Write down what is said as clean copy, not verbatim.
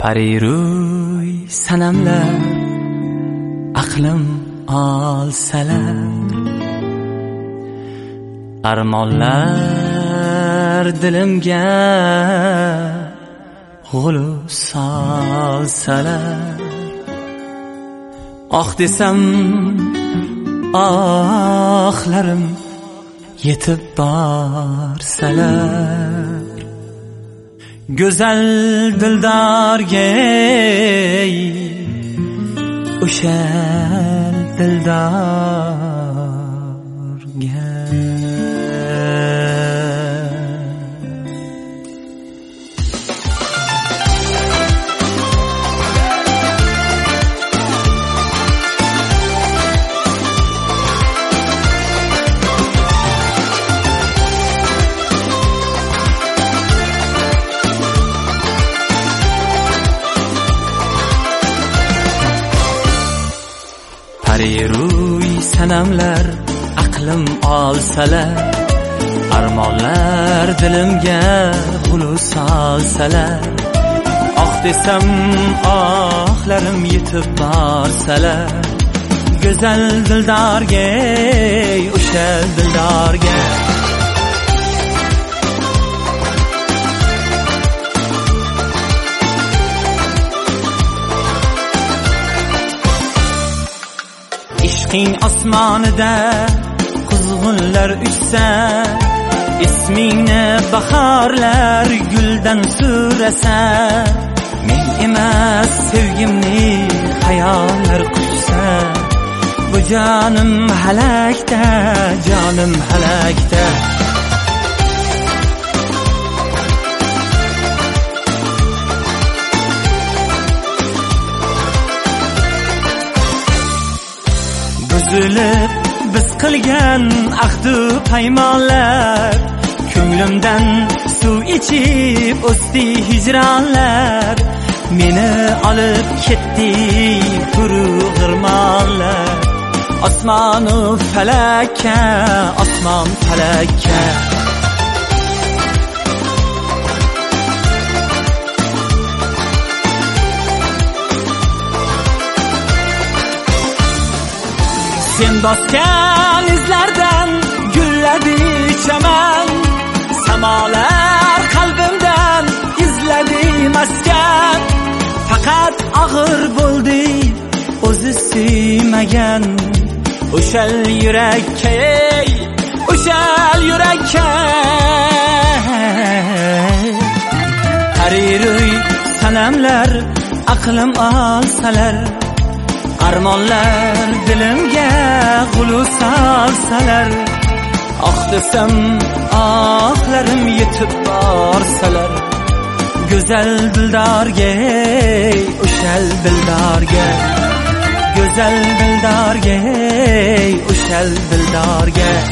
Pariruy sanamlar aqlim olsalar, armonlar dilimga g'ulu solsalar, oh desam ohlarim yetib borsalar, go'zal dildorga o'sha dildorga Pariruy sanamlar aqlim olsalar, armonlar dilimga g'ulu solsalar, oh desam ohlarim yetib borsalar, go'zal dildorga o'sha dildorga ishqing osmonida quzg'unlar uchsa, ismingni bahorlar guldan surasa, men emas sevgimni xayollar quchsa, bu jonim halakda, jonim halakda. Buzilib biz qilgan ahdu paymonlar, ko'nglimdan suv ichib o'sdi hijronlar, meni olib ketdi quruq g'irmonlar, osmonu falakka, osmon falakka. Sen bosgan izlardan gulladi chaman, samolar qalbimdan izladi maskan, faqat og'ir bo'ldi o'zi suymagan, o'shal yurakka, o'shal yurakka. Pariruy sanamlar aqlim olsalar, armonlar dilimga g'ulu solsalar, oh desam ohlarim yetib borsalar, go'zal dildorga o'shal dildorga, go'zal dildorga o'shal dildorga.